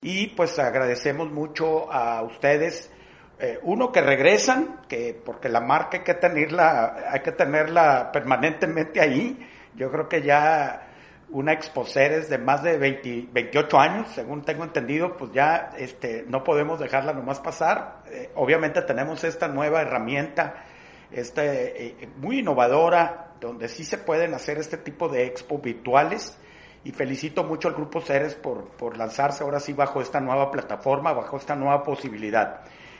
Y pues agradecemos mucho a ustedes, uno que regresan, que porque la marca hay que tenerla permanentemente ahí. Yo creo que ya una Exposeres de más de 28 años, según tengo entendido, pues ya no podemos dejarla nomás pasar. Obviamente tenemos esta nueva herramienta, muy innovadora, donde sí se pueden hacer este tipo de expo virtuales, y felicito mucho al Grupo Ceres por lanzarse ahora sí bajo esta nueva plataforma, bajo esta nueva posibilidad.